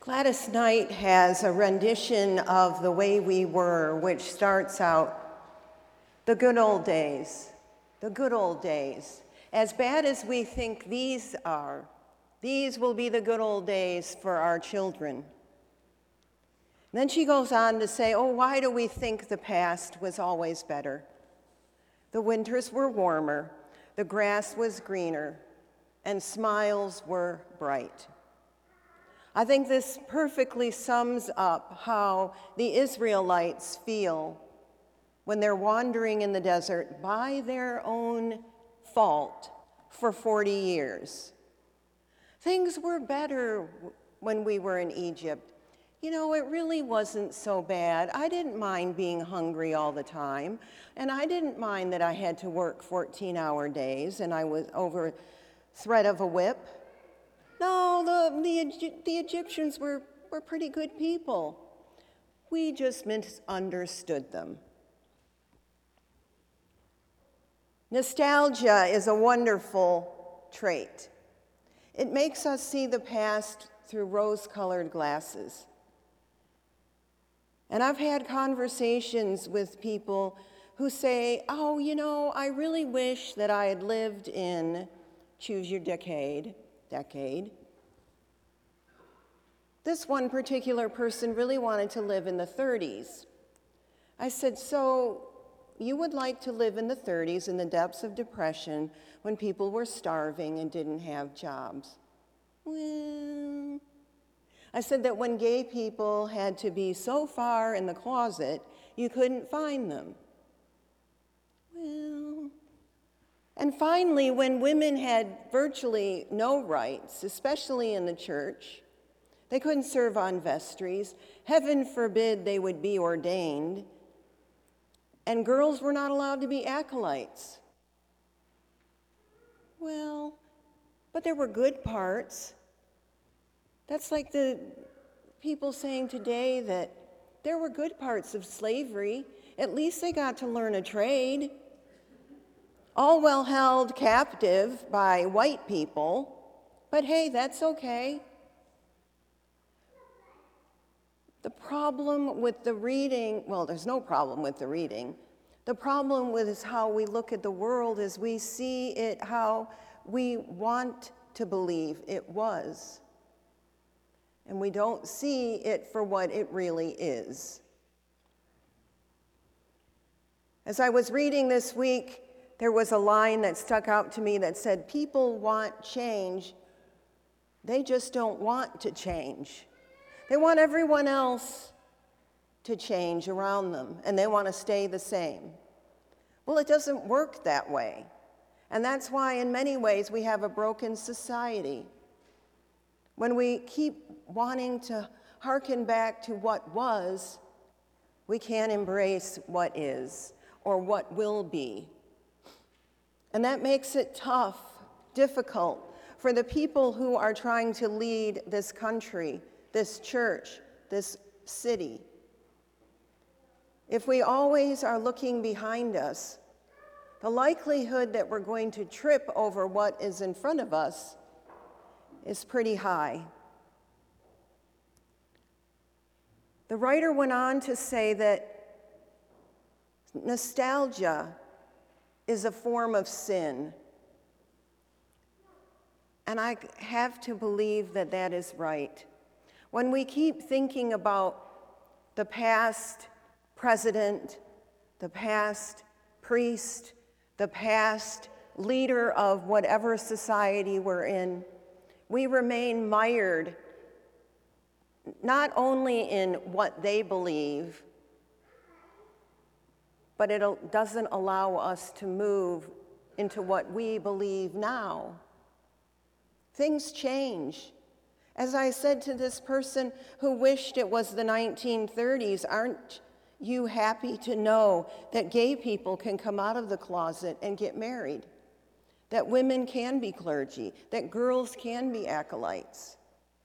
Gladys Knight has a rendition of The Way We Were, which starts out, the good old days, the good old days. As bad as we think these are, these will be the good old days for our children. Then she goes on to say, oh, why do we think the past was always better? The winters were warmer, the grass was greener, and smiles were bright. I think this perfectly sums up how the Israelites feel when they're wandering in the desert by their own fault for 40 years. Things were better when we were in Egypt. You know, it really wasn't so bad. I didn't mind being hungry all the time, and I didn't mind that I had to work 14-hour days and I was over threat of a whip. No, the Egyptians were pretty good people. We just misunderstood them. Nostalgia is a wonderful trait. It makes us see the past through rose-colored glasses. And I've had conversations with people who say, oh, you know, I really wish that I had lived in, choose your decade. This one particular person really wanted to live in the 30s. I said, so you would like to live in the 30s in the depths of depression when people were starving and didn't have jobs? Well, I said that when gay people had to be so far in the closet, you couldn't find them. Well, and finally, when women had virtually no rights, especially in the church, they couldn't serve on vestries. Heaven forbid they would be ordained. And girls were not allowed to be acolytes. Well, but there were good parts. That's like the people saying today that there were good parts of slavery. At least they got to learn a trade. All well held captive by white people, but hey, that's okay. The problem with the reading, well, there's no problem with the reading. The problem with is how we look at the world is we see it how we want to believe it was. And we don't see it for what it really is. As I was reading this week, there was a line that stuck out to me that said, people want change, they just don't want to change. They want everyone else to change around them, and they want to stay the same. Well, it doesn't work that way. And that's why, in many ways, we have a broken society. When we keep wanting to hearken back to what was, we can't embrace what is or what will be. And that makes it tough, difficult for the people who are trying to lead this country, this church, this city. If we always are looking behind us, the likelihood that we're going to trip over what is in front of us is pretty high. The writer went on to say that nostalgia is a form of sin. And I have to believe that that is right. When we keep thinking about the past president, the past priest, the past leader of whatever society we're in, we remain mired not only in what they believe, but it doesn't allow us to move into what we believe now. Things change. As I said to this person who wished it was the 1930s, aren't you happy to know that gay people can come out of the closet and get married? That women can be clergy, that girls can be acolytes.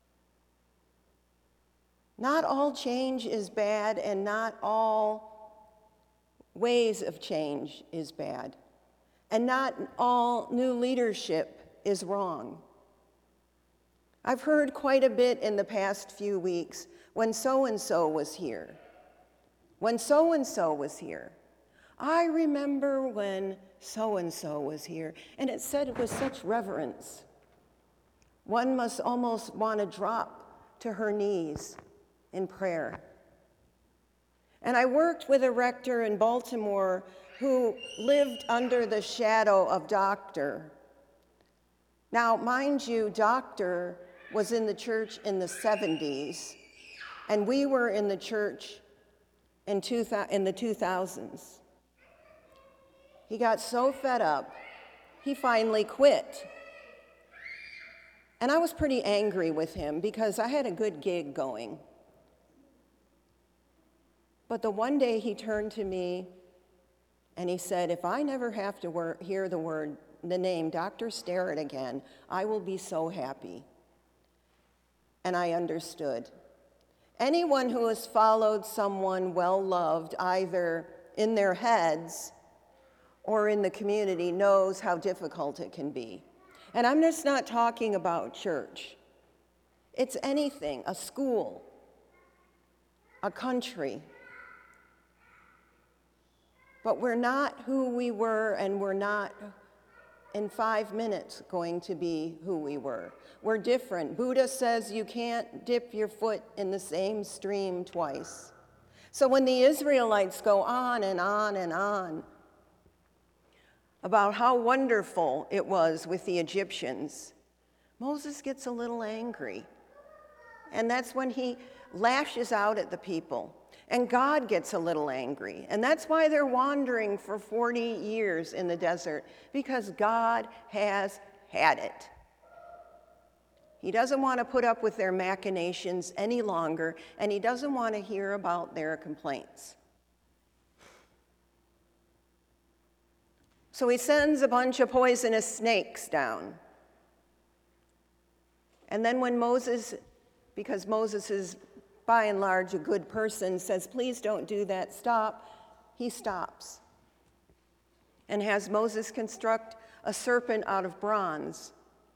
Not all change is bad, and not all ways of change is bad. And not all new leadership is wrong. I've heard quite a bit in the past few weeks, when so-and-so was here. When so-and-so was here. I remember when so-and-so was here. And it said it with such reverence. One must almost want to drop to her knees in prayer. And I worked with a rector in Baltimore who lived under the shadow of Dr. Now, mind you, Dr. was in the church in the 70s, and we were in the church in the 2000s. He got so fed up, he finally quit. And I was pretty angry with him because I had a good gig going. But the one day he turned to me and he said, if I never have to hear the name Dr. Sterrett again, I will be so happy. And I understood. Anyone who has followed someone well-loved, either in their heads or in the community, knows how difficult it can be. And I'm just not talking about church. It's anything, a school, a country. But we're not who we were, and we're not in 5 minutes going to be who we were. We're different. Buddha says you can't dip your foot in the same stream twice. So when the Israelites go on and on and on about how wonderful it was with the Egyptians, Moses gets a little angry. And that's when he lashes out at the people. And God gets a little angry. And that's why they're wandering for 40 years in the desert, because God has had it. He doesn't want to put up with their machinations any longer, and he doesn't want to hear about their complaints. So he sends a bunch of poisonous snakes down. And then when Moses, because Moses is by and large a good person, says, please don't do that, stop, he stops and has Moses construct a serpent out of bronze.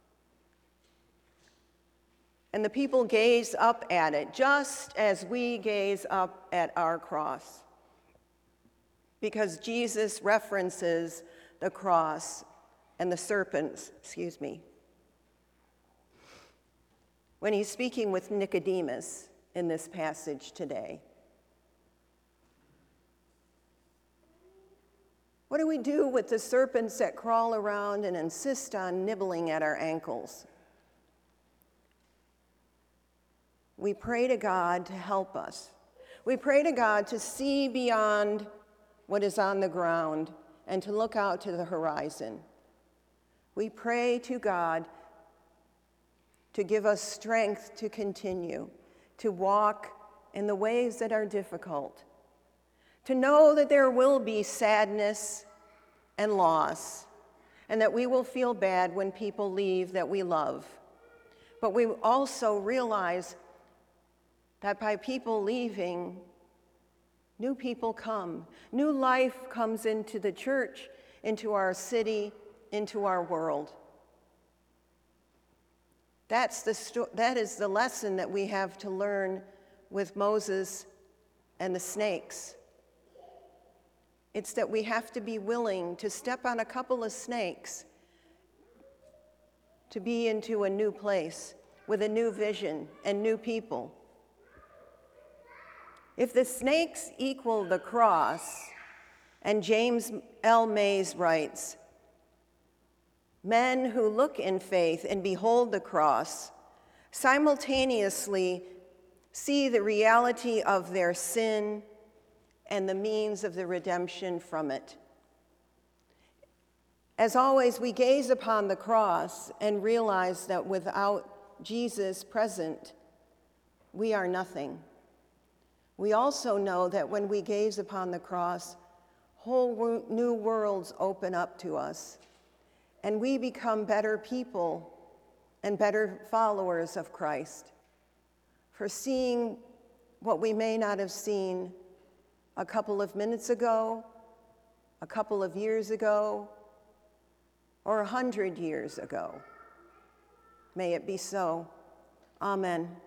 And the people gaze up at it, just as we gaze up at our cross, because Jesus references the cross and the serpents, when he's speaking with Nicodemus in this passage today. What do we do with the serpents that crawl around and insist on nibbling at our ankles? We pray to God to help us. We pray to God to see beyond what is on the ground and to look out to the horizon. We pray to God to give us strength to continue, to walk in the ways that are difficult, to know that there will be sadness and loss, and that we will feel bad when people leave that we love. But we also realize that by people leaving, new people come. New life comes into the church, into our city, into our world. That is the lesson that we have to learn with Moses and the snakes. It's that we have to be willing to step on a couple of snakes to be into a new place with a new vision and new people. If the snakes equal the cross, and James L. Mays writes, men who look in faith and behold the cross simultaneously see the reality of their sin and the means of the redemption from it. As always, we gaze upon the cross and realize that without Jesus present, we are nothing. We also know that when we gaze upon the cross, whole new worlds open up to us, and we become better people and better followers of Christ for seeing what we may not have seen a couple of minutes ago, a couple of years ago, or 100 years ago. May it be so. Amen.